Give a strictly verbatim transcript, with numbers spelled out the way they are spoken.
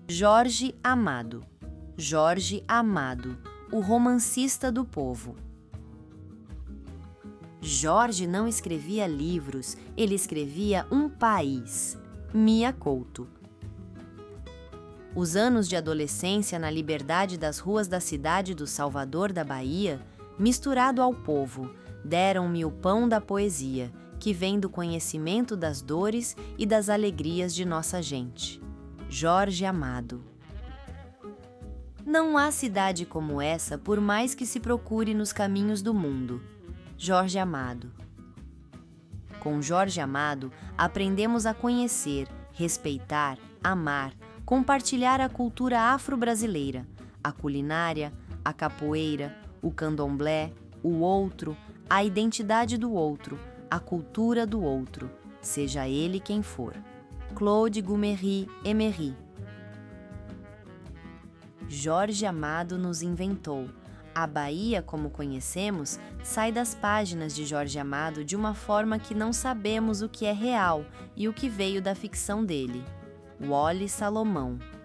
Jorge Amado. Jorge Amado, o romancista do povo. Jorge não escrevia livros, ele escrevia um país. Mia Couto. Os anos de adolescência na liberdade das ruas da cidade do Salvador da Bahia, misturado ao povo, deram-me o pão da poesia, que vem do conhecimento das dores e das alegrias de nossa gente. Jorge Amado. Não há cidade como essa, por mais que se procure nos caminhos do mundo. Jorge Amado. Com Jorge Amado, aprendemos a conhecer, respeitar, amar, compartilhar a cultura afro-brasileira, a culinária, a capoeira, o candomblé, o outro, a identidade do outro, a cultura do outro, seja ele quem for. Claude Gumery Emery. Jorge Amado nos inventou. A Bahia, como conhecemos, sai das páginas de Jorge Amado de uma forma que não sabemos o que é real e o que veio da ficção dele. Wally Salomão.